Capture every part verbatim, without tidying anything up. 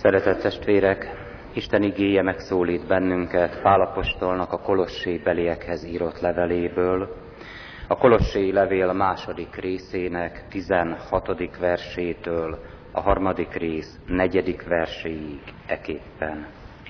Szeretett testvérek, Isten igéje megszólít bennünket Pál apostolnak a Kolossé beliekhez írott leveléből, a Kolossé levél második részének tizenhatodik versétől a harmadik rész negyedik verséig eképpen.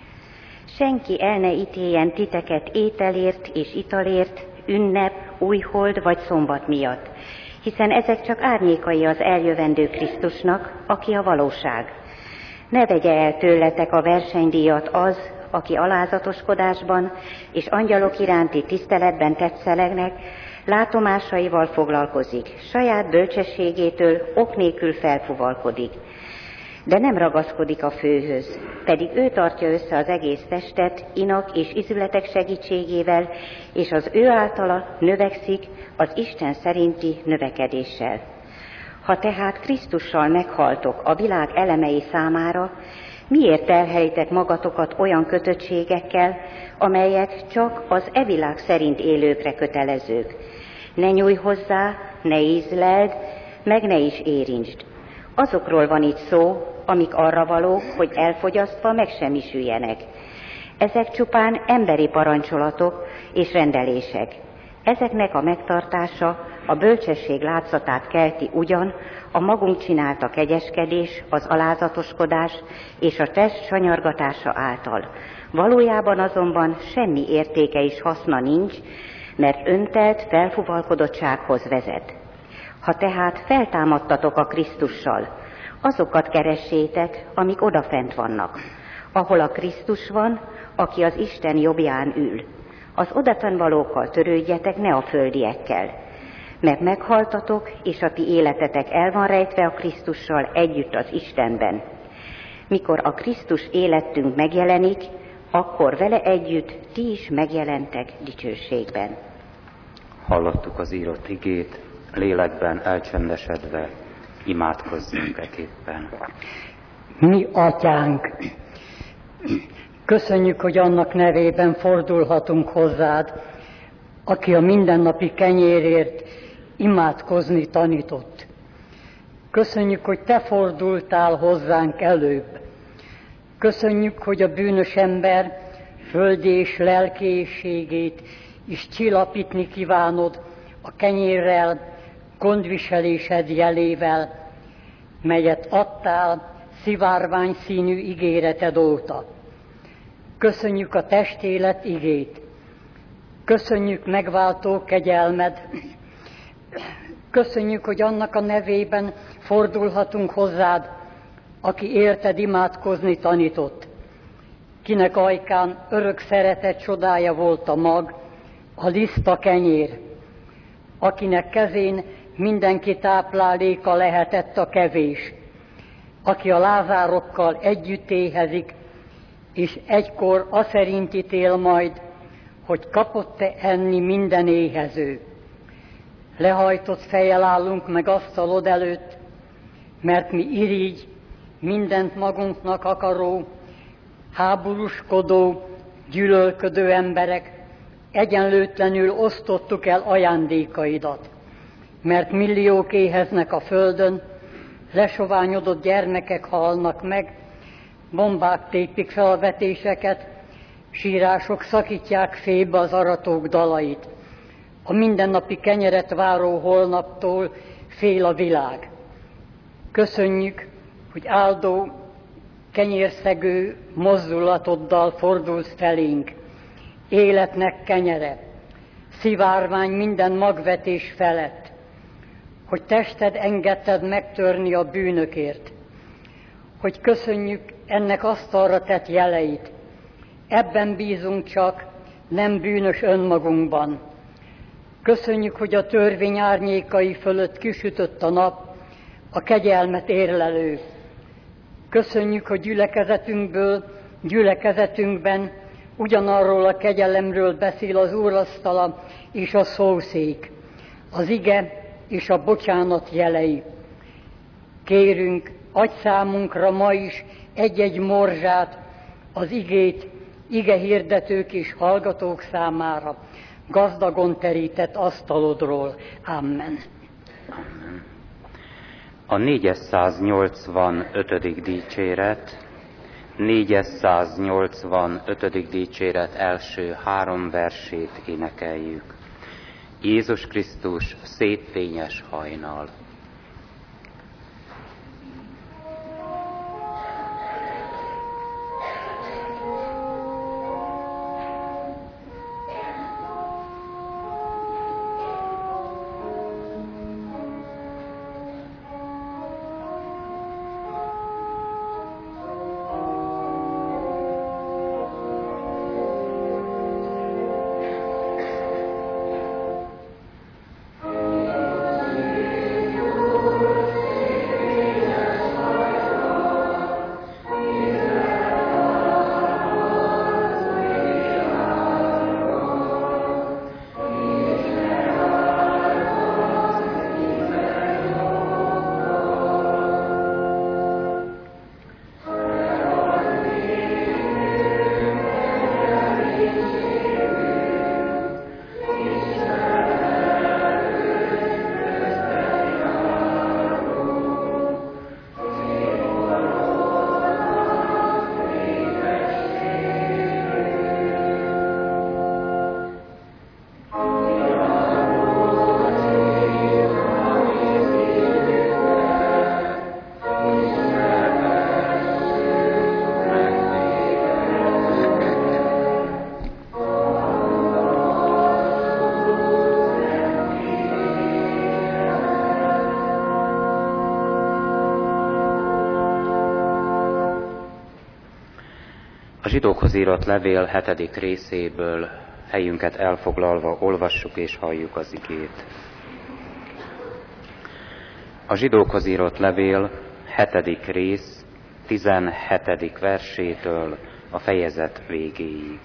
Senki el ne ítéljen titeket ételért és italért, ünnep, újhold vagy szombat miatt, hiszen ezek csak árnyékai az eljövendő Krisztusnak, aki a valóság. Ne vegye el tőletek a versenydíjat az, aki alázatoskodásban és angyalok iránti tiszteletben tetszelegnek, látomásaival foglalkozik, saját bölcsességétől ok nélkül felfuvalkodik. De nem ragaszkodik a főhöz, pedig ő tartja össze az egész testet inak és izületek segítségével, és az ő általa növekszik az Isten szerinti növekedéssel. Ha tehát Krisztussal meghaltok a világ elemei számára, miért terhelitek magatokat olyan kötöttségekkel, amelyek csak az e világ szerint élőkre kötelezők? Ne nyújj hozzá, ne ízleld, meg ne is érintsd. Azokról van itt szó, amik arra valók, hogy elfogyasztva megsemmisüljenek. Ezek csupán emberi parancsolatok és rendelések. Ezeknek a megtartása a bölcsesség látszatát kelti ugyan, a magunk csinálta kegyeskedés, az alázatoskodás és a test sanyargatása által. Valójában azonban semmi értéke és haszna nincs, mert öntelt felfuvalkodottsághoz vezet. Ha tehát feltámadtatok a Krisztussal, azokat keressétek, amik odafent vannak, ahol a Krisztus van, aki az Isten jobbján ül. Az odafent valókkal törődjetek, ne a földiekkel, mert meghaltatok, és a ti életetek el van rejtve a Krisztussal együtt az Istenben. Mikor a Krisztus életünk megjelenik, akkor vele együtt ti is megjelentek dicsőségben. Hallottuk az írott igét, lélekben elcsendesedve imádkozzunk eképpen. Mi atyánk, köszönjük, hogy annak nevében fordulhatunk hozzád, aki a mindennapi kenyérért imádkozni tanított. Köszönjük, hogy te fordultál hozzánk előbb. Köszönjük, hogy a bűnös ember földi és lelkiségét is csillapítni kívánod a kenyérrel, gondviselésed jelével, melyet adtál szivárvány színű ígéreted óta. Köszönjük a testélet igét, köszönjük megváltó kegyelmed, köszönjük, hogy annak a nevében fordulhatunk hozzád, aki érted imádkozni tanított, kinek ajkán örök szeretet csodája volt a mag, a liszt a kenyér, akinek kezén mindenki tápláléka lehetett a kevés, aki a lázárokkal együtt éhezik, és egykor aszerint ítél majd, hogy kapott-e enni minden éhező. Lehajtott fejjel állunk meg asztalod előtt, mert mi irigy, mindent magunknak akaró, háborúskodó, gyűlölködő emberek egyenlőtlenül osztottuk el ajándékaidat, mert milliók éheznek a földön, lesoványodott gyermekek halnak meg, bombák tépik fel a vetéseket, sírások szakítják félbe az aratók dalait. A mindennapi kenyeret váró holnaptól fél a világ. Köszönjük, hogy áldó, kenyérszegő mozdulatoddal fordulsz felénk. Életnek kenyere, szivárvány minden magvetés felett, hogy tested engedted megtörni a bűnökért, hogy köszönjük ennek asztalra tett jeleit. Ebben bízunk csak, nem bűnös önmagunkban. Köszönjük, hogy a törvény árnyékai fölött kisütött a nap, a kegyelmet érlelő. Köszönjük, hogy gyülekezetünkből, gyülekezetünkben ugyanarról a kegyelemről beszél az úrasztala és a szószék, az ige és a bocsánat jelei. Kérünk, adj számunkra ma is egy-egy morzsát, az igét, ige hirdetők és hallgatók számára, gazdagon terített asztalodról. Amen. A négyszáznyolcvanötödik dicséret négyszáznyolcvanötödik dicséret első három versét énekeljük. Jézus Krisztus szép fényes hajnal. A zsidókhoz írott levél hetedik részéből helyünket elfoglalva olvassuk és halljuk az igét. A zsidókhoz írott levél hetedik rész tizenhetedik versétől a fejezet végéig.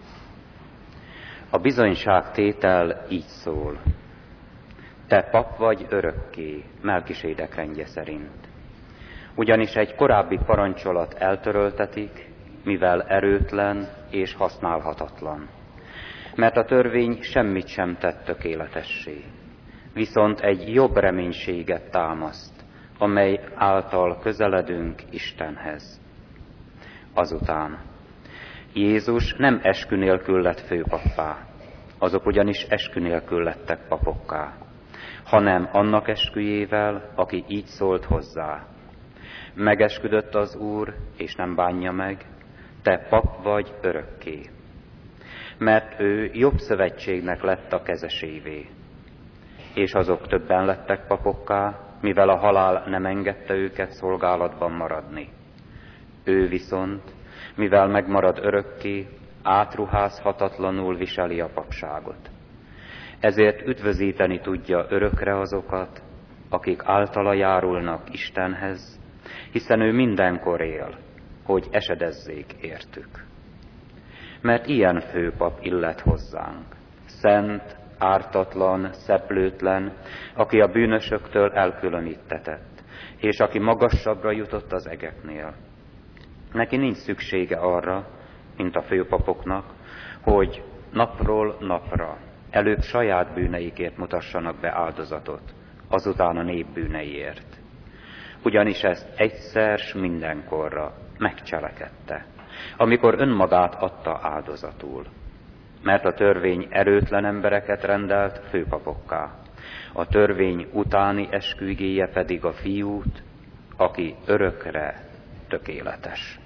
A bizonyságtétel így szól. Te pap vagy örökké, Melkisédek rendje szerint. Ugyanis egy korábbi parancsolat eltöröltetik, mivel erőtlen és használhatatlan. Mert a törvény semmit sem tett tökéletessé, viszont egy jobb reménységet támaszt, amely által közeledünk Istenhez. Azután Jézus nem eskü nélkül lett főpappá, azok ugyanis eskü nélkül lettek papokká, hanem annak esküjével, aki így szólt hozzá. Megesküdött az Úr, és nem bánja meg, te pap vagy örökké. Mert ő jobb szövetségnek lett a kezesévé. És azok többen lettek papokká, mivel a halál nem engedte őket szolgálatban maradni. Ő viszont, mivel megmarad örökké, átruházhatatlanul viseli a papságot. Ezért üdvözíteni tudja örökre azokat, akik általa járulnak Istenhez, hiszen ő mindenkor él, hogy esedezzék értük. Mert ilyen főpap illet hozzánk, szent, ártatlan, szeplőtlen, aki a bűnösöktől elkülönítetett, és aki magasabbra jutott az egeknél. Neki nincs szüksége arra, mint a főpapoknak, hogy napról napra előbb saját bűneikért mutassanak be áldozatot, azután a nép bűneiért. Ugyanis ezt egyszer s mindenkorra megcselekedte, amikor önmagát adta áldozatul. Mert a törvény erőtlen embereket rendelt főpapokká, a törvény utáni esküigéje pedig a fiút, aki örökre tökéletes.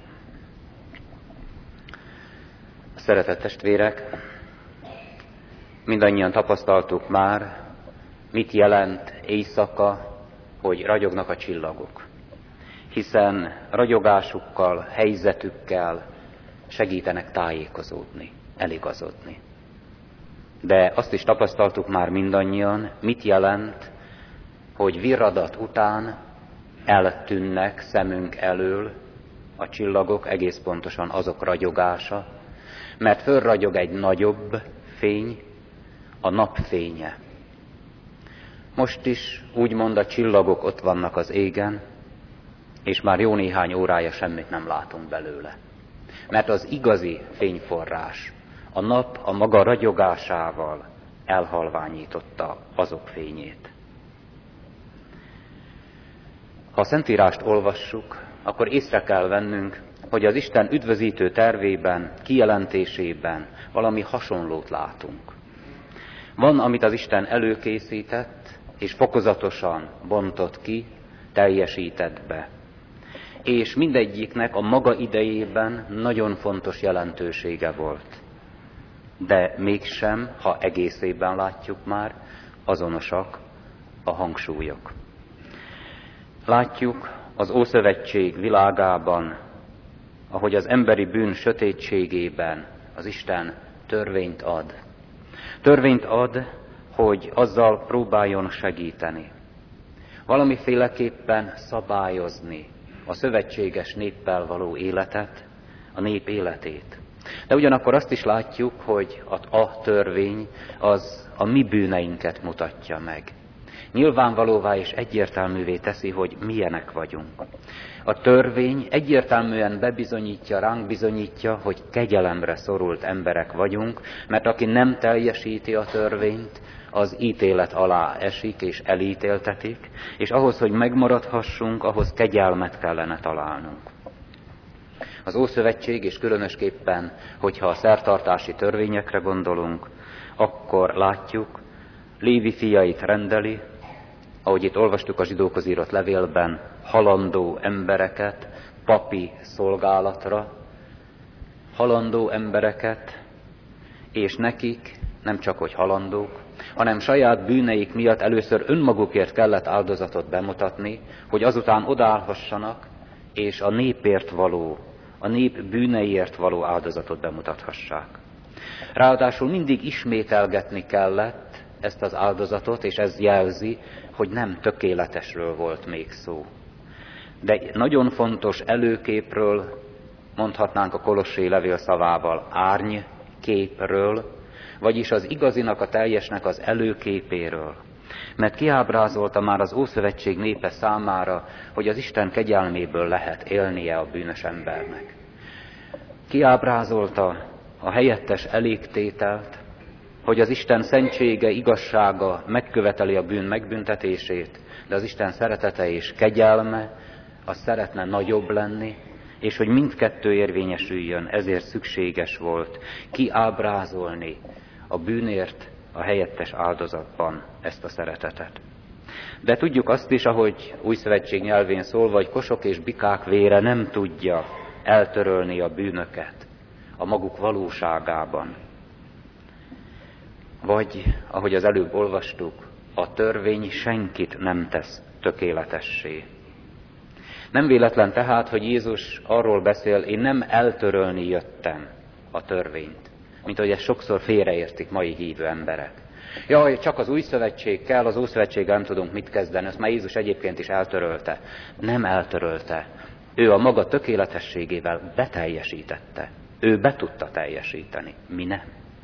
Szeretett testvérek, mindannyian tapasztaltuk már, mit jelent éjszaka, hogy ragyognak a csillagok. Hiszen ragyogásukkal, helyzetükkel segítenek tájékozódni, eligazodni. De azt is tapasztaltuk már mindannyian, mit jelent, hogy virradat után eltűnnek szemünk elől a csillagok, egész pontosan azok ragyogása, mert fölragyog egy nagyobb fény, a napfénye. Most is úgymond a csillagok ott vannak az égen, és már jó néhány órája semmit nem látunk belőle. Mert az igazi fényforrás, a nap a maga ragyogásával elhalványította azok fényét. Ha a Szentírást olvassuk, akkor észre kell vennünk, hogy az Isten üdvözítő tervében, kijelentésében valami hasonlót látunk. Van, amit az Isten előkészített, és fokozatosan bontott ki, teljesített be. És mindegyiknek a maga idejében nagyon fontos jelentősége volt. De mégsem, ha egészében látjuk már, azonosak a hangsúlyok. Látjuk az Ószövetség világában, ahogy az emberi bűn sötétségében az Isten törvényt ad. Törvényt ad, hogy azzal próbáljon segíteni. Valamiféleképpen szabályozni a szövetséges néppel való életet, a nép életét. De ugyanakkor azt is látjuk, hogy a, a törvény az a mi bűneinket mutatja meg. Nyilvánvalóvá és egyértelművé teszi, hogy milyenek vagyunk. A törvény egyértelműen bebizonyítja, ránk bizonyítja, hogy kegyelemre szorult emberek vagyunk, mert aki nem teljesíti a törvényt, az ítélet alá esik és elítéltetik, és ahhoz, hogy megmaradhassunk, ahhoz kegyelmet kellene találnunk. Az Ószövetség, és különösképpen, hogyha a szertartási törvényekre gondolunk, akkor látjuk, Lévi fiait rendeli, ahogy itt olvastuk a zsidókhoz írott levélben, halandó embereket papi szolgálatra, halandó embereket, és nekik nem csak hogy halandók, hanem saját bűneik miatt először önmagukért kellett áldozatot bemutatni, hogy azután odaállhassanak, és a népért való, a nép bűneiért való áldozatot bemutathassák. Ráadásul mindig ismételgetni kellett ezt az áldozatot, és ez jelzi, hogy nem tökéletesről volt még szó. De nagyon fontos előképről, mondhatnánk a Kolossé levél szavával, árnyképről, vagyis az igazinak, a teljesnek az előképéről. Mert kiábrázolta már az Ószövetség népe számára, hogy az Isten kegyelméből lehet élnie a bűnös embernek. Kiábrázolta a helyettes elégtételt, hogy az Isten szentsége, igazsága megköveteli a bűn megbüntetését, de az Isten szeretete és kegyelme, az szeretne nagyobb lenni, és hogy mindkettő érvényesüljön, ezért szükséges volt kiábrázolni a bűnért a helyettes áldozatban ezt a szeretetet. De tudjuk azt is, ahogy Új Szövetség nyelvén szólva, hogy kosok és bikák vére nem tudja eltörölni a bűnöket a maguk valóságában. Vagy, ahogy az előbb olvastuk, a törvény senkit nem tesz tökéletessé. Nem véletlen tehát, hogy Jézus arról beszél, én nem eltörölni jöttem a törvényt, mint ahogy ezt sokszor félreértik mai hívő emberek. Jaj, csak az új szövetség kell, az Ószövetséggel nem tudunk mit kezdeni, ezt már Jézus egyébként is eltörölte. Nem eltörölte. Ő a maga tökéletességével beteljesítette. Ő be tudta teljesíteni, mi nem.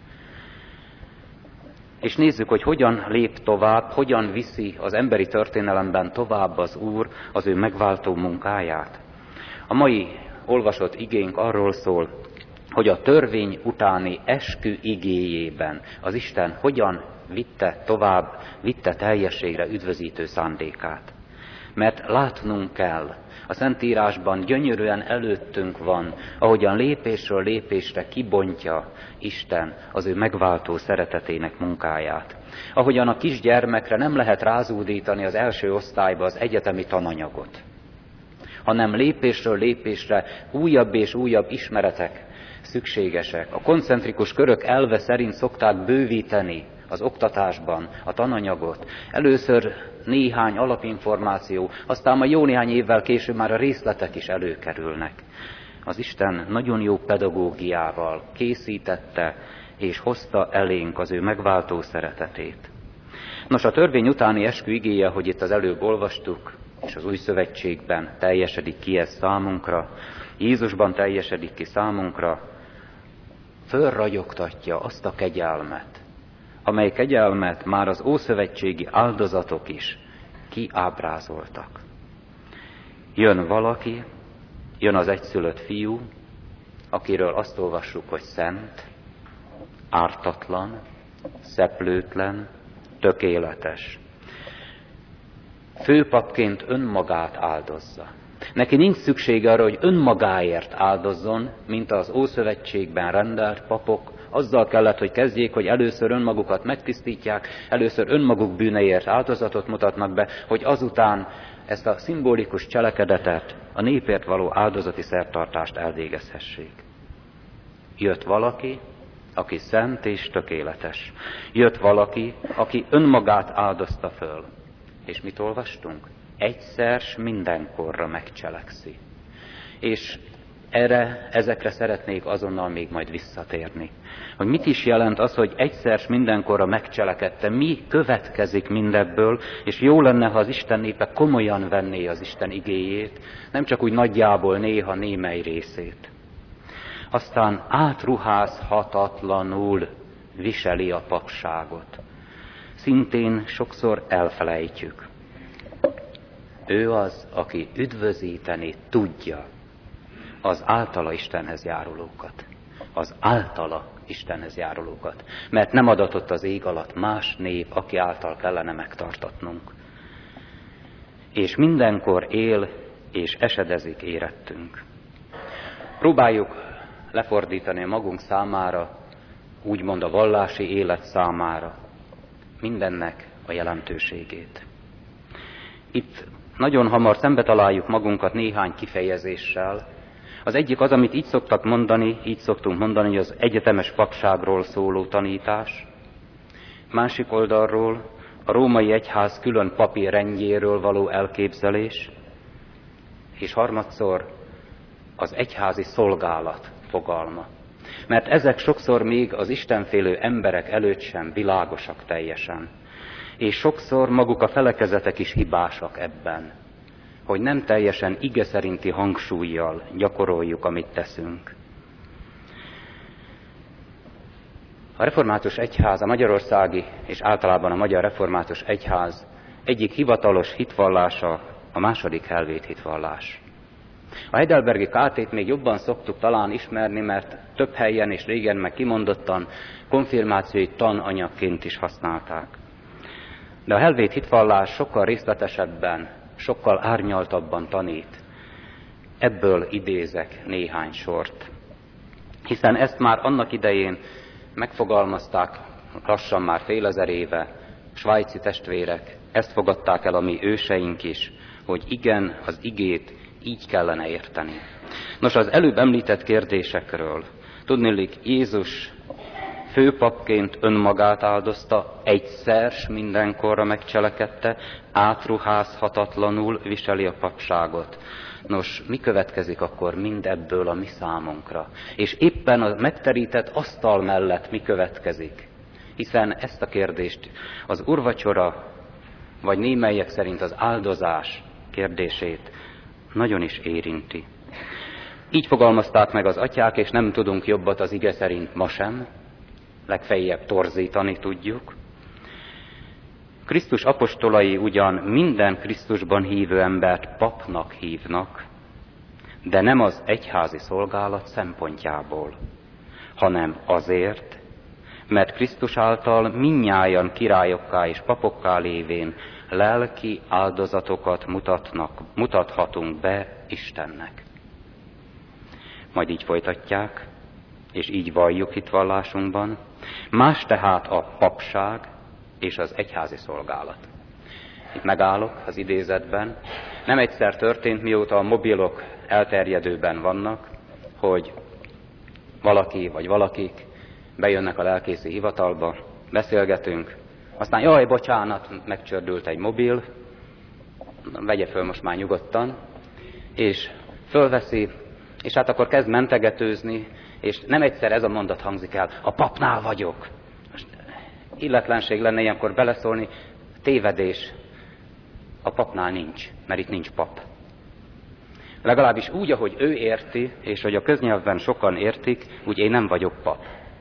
És nézzük, hogy hogyan lép tovább, hogyan viszi az emberi történelemben tovább az Úr az ő megváltó munkáját. A mai olvasott igénk arról szól, hogy a törvény utáni eskü igéjében az Isten hogyan vitte tovább, vitte teljességre üdvözítő szándékát. Mert látnunk kell, a Szentírásban gyönyörűen előttünk van, ahogyan lépésről lépésre kibontja Isten az ő megváltó szeretetének munkáját. Ahogyan a kisgyermekre nem lehet rázúdítani az első osztályba az egyetemi tananyagot, hanem lépésről lépésre újabb és újabb ismeretek szükségesek. A koncentrikus körök elve szerint szokták bővíteni az oktatásban a tananyagot. Először néhány alapinformáció, aztán majd jó néhány évvel később már a részletek is előkerülnek. Az Isten nagyon jó pedagógiával készítette és hozta elénk az ő megváltó szeretetét. Nos, a törvény utáni eskü igéje, hogy itt az előbb olvastuk, és az új szövetségben teljesedik ki ez számunkra, Jézusban teljesedik ki számunkra, fölragyogtatja azt a kegyelmet, amely kegyelmet már az ószövetségi áldozatok is kiábrázoltak. Jön valaki, jön az egyszülött fiú, akiről azt olvassuk, hogy szent, ártatlan, szeplőtlen, tökéletes. Főpapként önmagát áldozza. Neki nincs szüksége arra, hogy önmagáért áldozzon, mint az Ószövetségben rendelt papok. Azzal kellett, hogy kezdjék, hogy először önmagukat megtisztítják, először önmaguk bűneiért áldozatot mutatnak be, hogy azután ezt a szimbolikus cselekedetet, a népért való áldozati szertartást elvégezhessék. Jött valaki, aki szent és tökéletes. Jött valaki, aki önmagát áldozta föl. És mit olvastunk? Egyszer s mindenkorra megcselekszi. És erre, ezekre szeretnék azonnal még majd visszatérni. Hogy mit is jelent az, hogy egyszer s mindenkorra megcselekedte, mi következik mindebből, és jó lenne, ha az Isten népe komolyan venné az Isten igéjét, nem csak úgy nagyjából néha némely részét. Aztán átruházhatatlanul viseli a papságot. Szintén sokszor elfelejtjük. Ő az, aki üdvözíteni tudja az általa Istenhez járulókat. Az általa Istenhez járulókat. Mert nem adatott az ég alatt más nép, aki által kellene megtartatnunk. És mindenkor él és esedezik érettünk. Próbáljuk lefordítani magunk számára, úgymond a vallási élet számára, mindennek a jelentőségét. Itt nagyon hamar szembe találjuk magunkat néhány kifejezéssel. Az egyik az, amit így szoktak mondani, így szoktunk mondani, hogy az egyetemes papságról szóló tanítás. Másik oldalról a római egyház külön papi rendjéről való elképzelés. És harmadszor az egyházi szolgálat fogalma. Mert ezek sokszor még az istenfélő emberek előtt sem világosak teljesen. És sokszor maguk a felekezetek is hibásak ebben, hogy nem teljesen ige szerinti hangsúllyal gyakoroljuk, amit teszünk. A református egyház, a magyarországi és általában a magyar református egyház egyik hivatalos hitvallása a második helvét hitvallás. A heidelbergi kártét még jobban szoktuk talán ismerni, mert több helyen és régen meg kimondottan konfirmációi tananyagként is használták. De a helvét hitvallás sokkal részletesebben, sokkal árnyaltabban tanít. Ebből idézek néhány sort. Hiszen ezt már annak idején megfogalmazták lassan már félezer éve svájci testvérek, ezt fogadták el a mi őseink is, hogy igen, az igét így kellene érteni. Nos, az előbb említett kérdésekről tudniillik, Jézus főpapként önmagát áldozta, egyszer s mindenkorra megcselekedte, átruházhatatlanul viseli a papságot. Nos, mi következik akkor mindebből a mi számunkra? És éppen a megterített asztal mellett mi következik? Hiszen ezt a kérdést az úrvacsora, vagy némelyek szerint az áldozás kérdését nagyon is érinti. Így fogalmazták meg az atyák, és nem tudunk jobbat az ige szerint ma sem, legfeljebb torzítani tudjuk. Krisztus apostolai ugyan minden Krisztusban hívő embert papnak hívnak, de nem az egyházi szolgálat szempontjából, hanem azért, mert Krisztus által mindnyájan királyokká és papokká lévén lelki áldozatokat mutatnak, mutathatunk be Istennek. Majd így folytatják, és így valljuk hitvallásunkban. Más tehát a papság és az egyházi szolgálat. Itt megállok az idézetben. Nem egyszer történt, mióta a mobilok elterjedőben vannak, hogy valaki vagy valakik bejönnek a lelkészi hivatalba, beszélgetünk, aztán jaj, bocsánat, megcsördült egy mobil, vegye föl most már nyugodtan, és fölveszi, és hát akkor kezd mentegetőzni, és nem egyszer ez a mondat hangzik el, a papnál vagyok. Most illetlenség lenne ilyenkor beleszólni, tévedés, a papnál nincs, mert itt nincs pap. Legalábbis úgy, ahogy ő érti, és hogy a köznyelvben sokan értik, úgy én nem vagyok pap.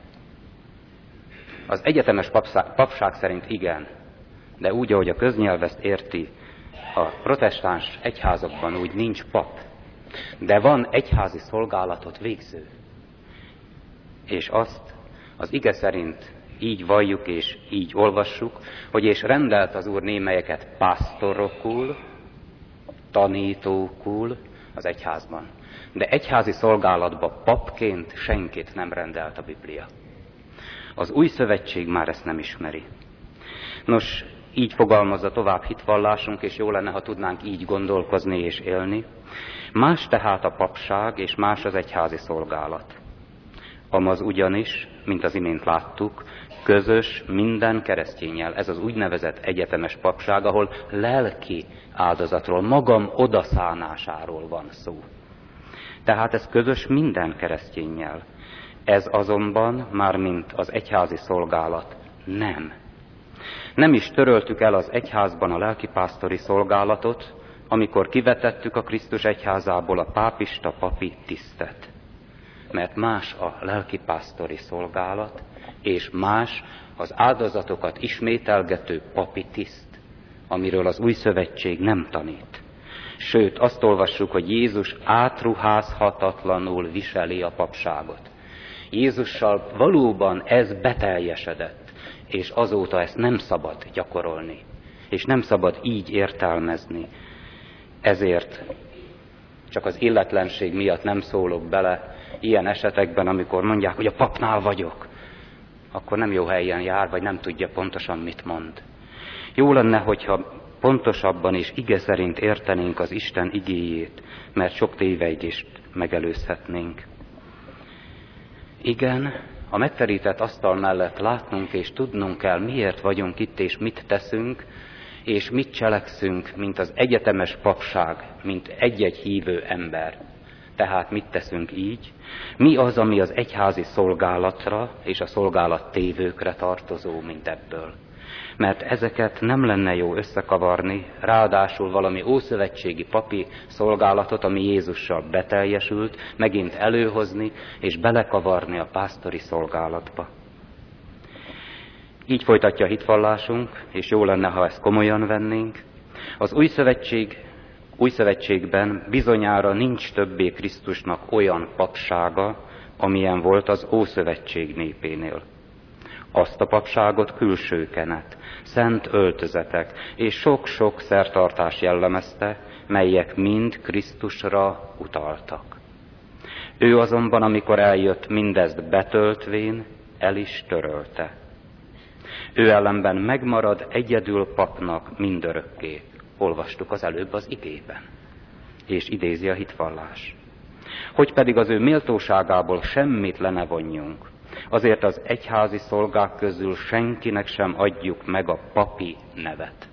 Az egyetemes papság, papság szerint igen, de úgy, ahogy a köznyelv ezt érti, a protestáns egyházakban úgy nincs pap. De van egyházi szolgálatot végző. És azt az ige szerint így valljuk és így olvassuk, hogy és rendelt az Úr némelyeket pásztorokul, tanítókul, az egyházban. De egyházi szolgálatba papként senkit nem rendelt a Biblia. Az új szövetség már ezt nem ismeri. Nos, így fogalmazza tovább hitvallásunk, és jó lenne, ha tudnánk így gondolkozni és élni. Más tehát a papság, és más az egyházi szolgálat. Amaz ugyanis, mint az imént láttuk, közös minden keresztényel. Ez az úgynevezett egyetemes papság, ahol lelki áldozatról, magam odaszánásáról van szó. Tehát ez közös minden keresztényel. Ez azonban, mármint az egyházi szolgálat, nem. Nem is töröltük el az egyházban a lelkipásztori szolgálatot, amikor kivetettük a Krisztus egyházából a pápista papi tisztet. Mert más a lelkipásztori szolgálat, és más az áldozatokat ismételgető papi tiszt, amiről az új szövetség nem tanít. Sőt, azt olvassuk, hogy Jézus átruházhatatlanul viseli a papságot. Jézussal valóban ez beteljesedett, és azóta ezt nem szabad gyakorolni, és nem szabad így értelmezni. Ezért csak az illetlenség miatt nem szólok bele ilyen esetekben, amikor mondják, hogy a papnál vagyok, akkor nem jó helyen jár, vagy nem tudja pontosan, mit mond. Jó lenne, hogyha pontosabban és ige szerint értenénk az Isten igéjét, mert sok tévejtést megelőzhetnénk. Igen, a megterített asztal mellett látnunk és tudnunk kell, miért vagyunk itt, és mit teszünk, és mit cselekszünk, mint az egyetemes papság, mint egy-egy hívő ember. Tehát mit teszünk így? Mi az, ami az egyházi szolgálatra és a szolgálat tévőkre tartozó, mint ebből? Mert ezeket nem lenne jó összekavarni, ráadásul valami ószövetségi papi szolgálatot, ami Jézussal beteljesült, megint előhozni és belekavarni a pásztori szolgálatba. Így folytatja a hitvallásunk, és jó lenne, ha ezt komolyan vennénk. Az új szövetség, új szövetségben bizonyára nincs többé Krisztusnak olyan papsága, amilyen volt az Ószövetség népénél. Azt a papságot külső kenet, szent öltözetek és sok-sok szertartás jellemezte, melyek mind Krisztusra utaltak. Ő azonban, amikor eljött, mindezt betöltvén, el is törölte. Ő ellenben megmarad egyedül papnak mindörökké. Olvastuk az előbb az igében. És idézi a hitvallás. Hogy pedig az ő méltóságából semmit le ne vonjunk, azért az egyházi szolgák közül senkinek sem adjuk meg a papi nevet.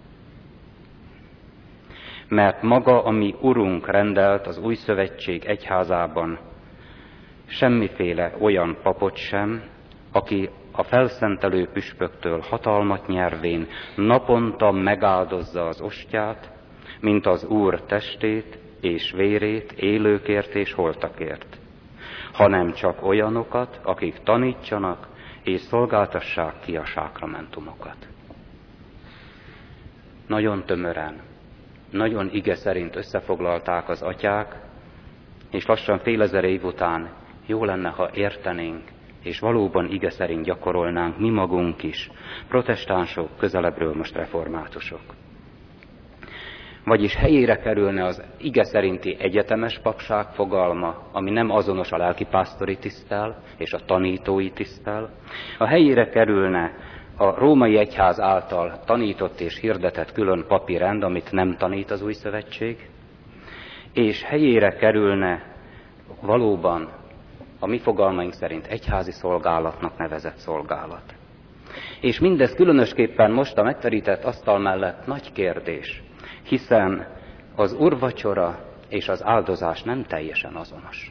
Mert maga, ami Urunk rendelt az új szövetség egyházában, semmiféle olyan papot sem, aki a felszentelő püspöktől hatalmat nyervén naponta megáldozza az ostját, mint az Úr testét és vérét élőkért és holtakért, hanem csak olyanokat, akik tanítsanak és szolgáltassák ki a sákramentumokat. Nagyon tömören, nagyon ige szerint összefoglalták az atyák, és lassan fél ezer év után jó lenne, ha értenénk, és valóban ige szerint gyakorolnánk mi magunk is, protestánsok, közelebbről most reformátusok. Vagyis helyére kerülne az ige szerinti egyetemes papság fogalma, ami nem azonos a lelkipásztori tiszttel és a tanítói tiszttel. A helyére kerülne a római egyház által tanított és hirdetett külön papi rend, amit nem tanít az új szövetség, és helyére kerülne valóban a mi fogalmaink szerint egyházi szolgálatnak nevezett szolgálat. És mindez különösképpen most a megterített asztal mellett nagy kérdés, hiszen az úrvacsora és az áldozás nem teljesen azonos.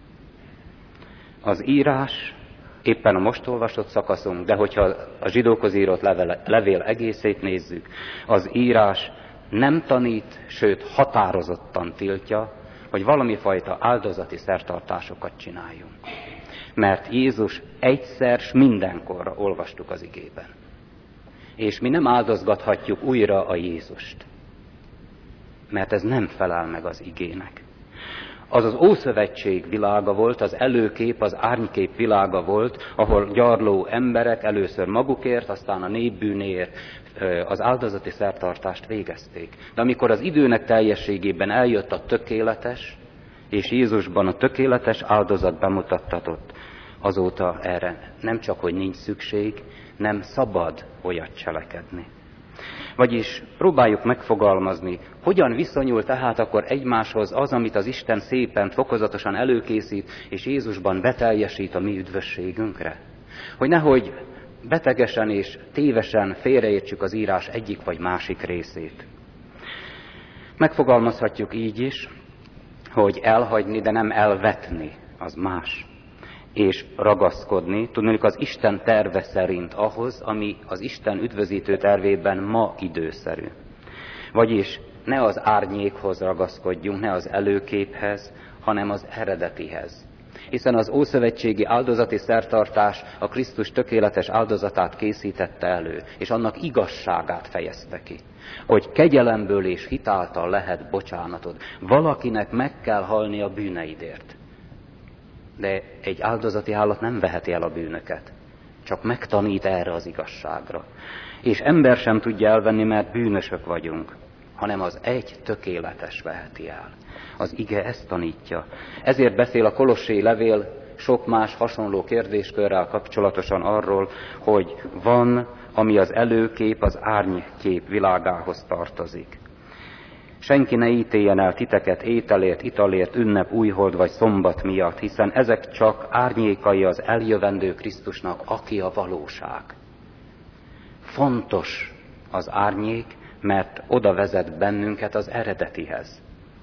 Az írás, éppen a most olvasott szakaszunk, de hogyha a zsidókhoz írott levél, levél egészét nézzük, az írás nem tanít, sőt határozottan tiltja, hogy valami fajta áldozati szertartásokat csináljunk. Mert Jézus egyszer s mindenkorra olvastuk az igében. És mi nem áldozgathatjuk újra a Jézust. Mert ez nem felel meg az igének. Az az Ószövetség világa volt, az előkép, az árnykép világa volt, ahol gyarló emberek először magukért, aztán a népbűnéért az áldozati szertartást végezték. De amikor az időnek teljességében eljött a tökéletes, és Jézusban a tökéletes áldozat bemutattatott, azóta erre nem csak, hogy nincs szükség, nem szabad olyat cselekedni. Vagyis próbáljuk megfogalmazni, hogyan viszonyul tehát akkor egymáshoz az, amit az Isten szépen, fokozatosan előkészít, és Jézusban beteljesít a mi üdvösségünkre. Hogy nehogy betegesen és tévesen félreértsük az írás egyik vagy másik részét. Megfogalmazhatjuk így is, hogy elhagyni, de nem elvetni, az más. És ragaszkodni, tudnék az Isten terve szerint ahhoz, ami az Isten üdvözítő tervében ma időszerű. Vagyis ne az árnyékhoz ragaszkodjunk, ne az előképhez, hanem az eredetihez. Hiszen az ószövetségi áldozati szertartás a Krisztus tökéletes áldozatát készítette elő, és annak igazságát fejezte ki. Hogy kegyelemből és hitáltal lehet bocsánatod. Valakinek meg kell halni a bűneidért. De egy áldozati állat nem veheti el a bűnöket, csak megtanít erre az igazságra. És ember sem tudja elvenni, mert bűnösök vagyunk, hanem az egy tökéletes veheti el. Az ige ezt tanítja. Ezért beszél a Kolossé levél sok más hasonló kérdéskörrel kapcsolatosan arról, hogy van, ami az előkép, az árnykép világához tartozik. Senki ne ítéljen el titeket ételért, italért, ünnep, újhold vagy szombat miatt, hiszen ezek csak árnyékai az eljövendő Krisztusnak, aki a valóság. Fontos az árnyék, mert oda vezet bennünket az eredetihez.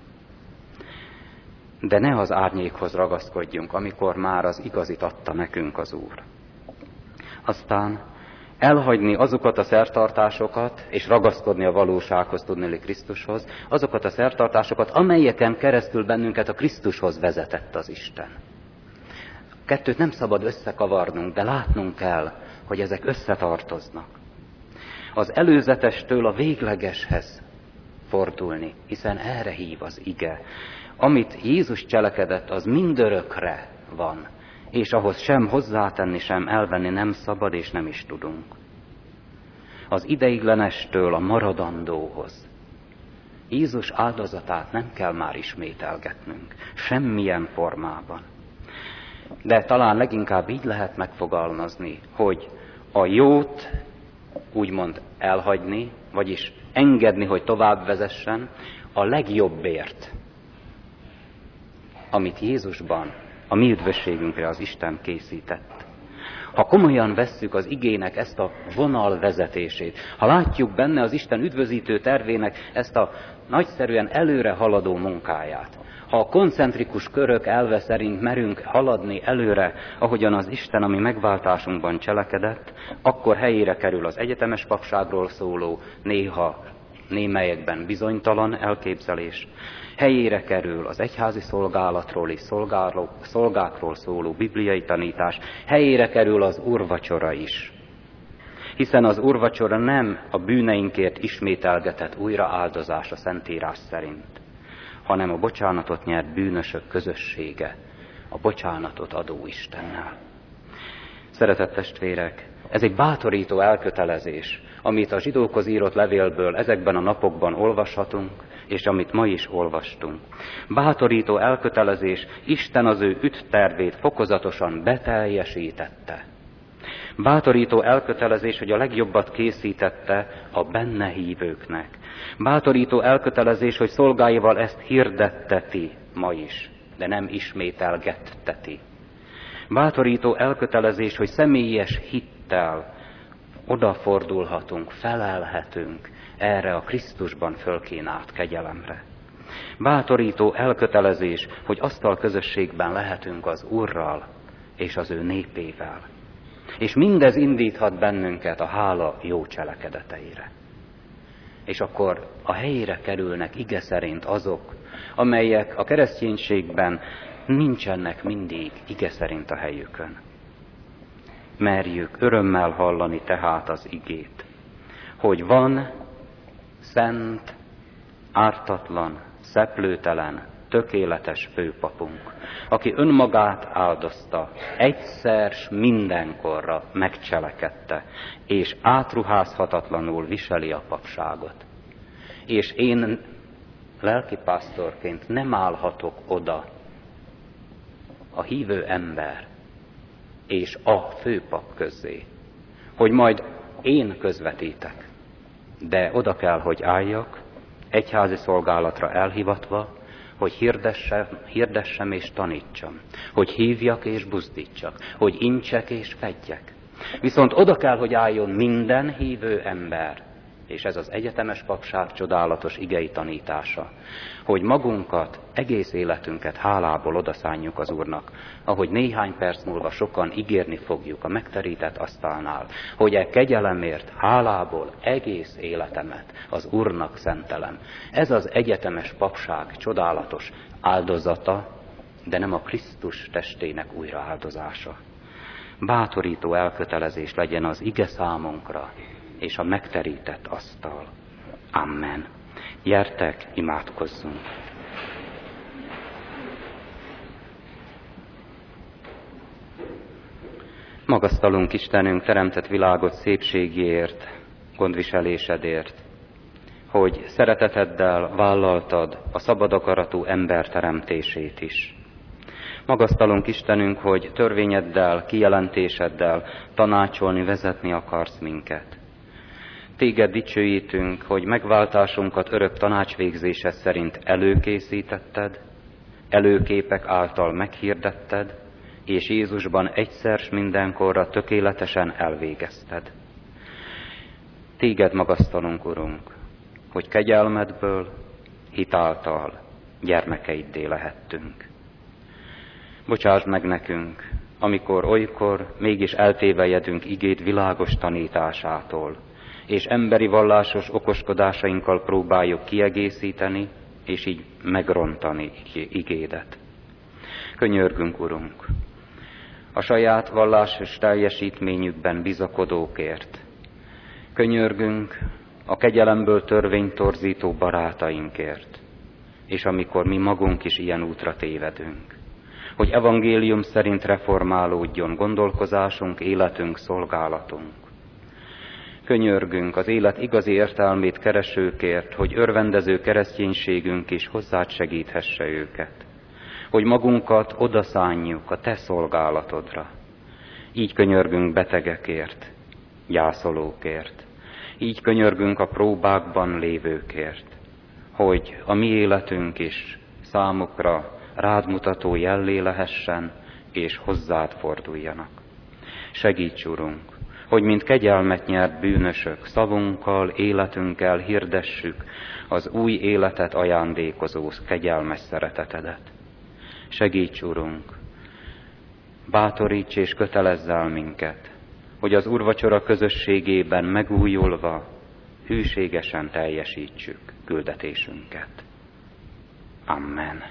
De ne az árnyékhoz ragaszkodjunk, amikor már az igazit adta nekünk az Úr. Aztán elhagyni azokat a szertartásokat, és ragaszkodni a valósághoz, tudnéli Krisztushoz, azokat a szertartásokat, amelyeken keresztül bennünket a Krisztushoz vezetett az Isten. A kettőt nem szabad összekavarnunk, de látnunk kell, hogy ezek összetartoznak. Az előzetestől a véglegeshez fordulni, hiszen erre hív az ige. Amit Jézus cselekedett, az mindörökre van, és ahhoz sem hozzátenni, sem elvenni nem szabad, és nem is tudunk. Az ideiglenestől a maradandóhoz. Jézus áldozatát nem kell már ismételgetnünk, semmilyen formában. De talán leginkább így lehet megfogalmazni, hogy a jót úgymond elhagyni, vagyis engedni, hogy tovább vezessen, a legjobbért, amit Jézusban a mi üdvösségünkre az Isten készített. Ha komolyan vesszük az igének ezt a vonalvezetését, ha látjuk benne az Isten üdvözítő tervének ezt a nagyszerűen előre haladó munkáját, ha a koncentrikus körök elve szerint merünk haladni előre, ahogyan az Isten, ami megváltásunkban cselekedett, akkor helyére kerül az egyetemes papságról szóló, néha némelyekben bizonytalan elképzelés, helyére kerül az egyházi szolgálatról és szolgákról szóló bibliai tanítás, helyére kerül az úrvacsora is. Hiszen az úrvacsora nem a bűneinkért ismételgetett újraáldozás a Szentírás szerint, hanem a bocsánatot nyert bűnösök közössége, a bocsánatot adó Istennel. Szeretett testvérek, ez egy bátorító elkötelezés, amit a zsidókhoz írott levélből ezekben a napokban olvashatunk, és amit ma is olvastunk. Bátorító elkötelezés, Isten az ő üdvtervét fokozatosan beteljesítette. Bátorító elkötelezés, hogy a legjobbat készítette a benne hívőknek. Bátorító elkötelezés, hogy szolgáival ezt hirdetteti ma is, de nem ismételgetteti. Bátorító elkötelezés, hogy személyes hittel odafordulhatunk, felelhetünk erre a Krisztusban fölkínált kegyelemre. Bátorító elkötelezés, hogy asztal közösségben lehetünk az Úrral és az ő népével. És mindez indíthat bennünket a hála jó cselekedeteire. És akkor a helyére kerülnek ige szerint azok, amelyek a kereszténységben nincsenek mindig ige szerint a helyükön. Merjük örömmel hallani tehát az igét, hogy van szent, ártatlan, szeplőtelen, tökéletes főpapunk, aki önmagát áldozta, egyszer s mindenkorra megcselekedte, és átruházhatatlanul viseli a papságot. És én lelkipásztorként nem állhatok oda a hívő ember és a főpap közé, hogy majd én közvetítek, de oda kell, hogy álljak, egyházi szolgálatra elhivatva, hogy hirdessem, hirdessem és tanítsam, hogy hívjak és buzdítsak, hogy intsek és fedjek. Viszont oda kell, hogy álljon minden hívő ember, és ez az egyetemes papság csodálatos igei tanítása, hogy magunkat, egész életünket hálából odaszánjuk az Úrnak, ahogy néhány perc múlva sokan ígérni fogjuk a megterített asztalnál, hogy e kegyelemért hálából egész életemet az Úrnak szentelem. Ez az egyetemes papság csodálatos áldozata, de nem a Krisztus testének újraáldozása. Bátorító elkötelezés legyen az ige számunkra, és a megterített asztal. Amen. Gyertek, imádkozzunk! Magasztalunk Istenünk teremtett világot szépségéért, gondviselésedért, hogy szereteteddel vállaltad a szabad akaratú ember teremtését is. Magasztalunk Istenünk, hogy törvényeddel, kijelentéseddel tanácsolni, vezetni akarsz minket. Téged dicsőítünk, hogy megváltásunkat örök tanácsvégzése szerint előkészítetted, előképek által meghirdetted, és Jézusban egyszer s mindenkorra tökéletesen elvégezted. Téged magasztalunk, Urunk, hogy kegyelmedből, hitáltal gyermekeiddé lehettünk. Bocsáss meg nekünk, amikor olykor mégis eltévejedünk igéd világos tanításától, és emberi vallásos okoskodásainkkal próbáljuk kiegészíteni, és így megrontani igédet. Könyörgünk, Urunk, a saját vallásos teljesítményükben bizakodókért. Könyörgünk a kegyelemből törvénytorzító barátainkért, és amikor mi magunk is ilyen útra tévedünk, hogy evangélium szerint reformálódjon gondolkozásunk, életünk, szolgálatunk. Könyörgünk az élet igazi értelmét keresőkért, hogy örvendező kereszténységünk is hozzád segíthesse őket, hogy magunkat odaszánjuk a te szolgálatodra. Így könyörgünk betegekért, gyászolókért, így könyörgünk a próbákban lévőkért, hogy a mi életünk is számukra rád mutató jellé lehessen, és hozzád forduljanak. Segíts, Urunk, hogy mint kegyelmet nyert bűnösök, szavunkkal, életünkkel hirdessük az új életet ajándékozó kegyelmes szeretetedet. Segíts, Urunk, bátoríts és kötelezz el minket, hogy az úrvacsora közösségében megújulva, hűségesen teljesítsük küldetésünket. Amen.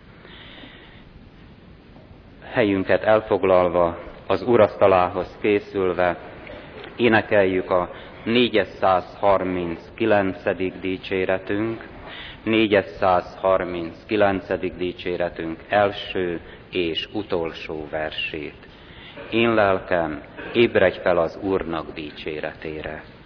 Helyünket elfoglalva, az úrasztalához készülve, énekeljük a négyszázharminckilencedik dicséretünk, négyszázharminckilencedik dicséretünk első és utolsó versét. Én lelkem, ébredj fel az Úrnak dicséretére!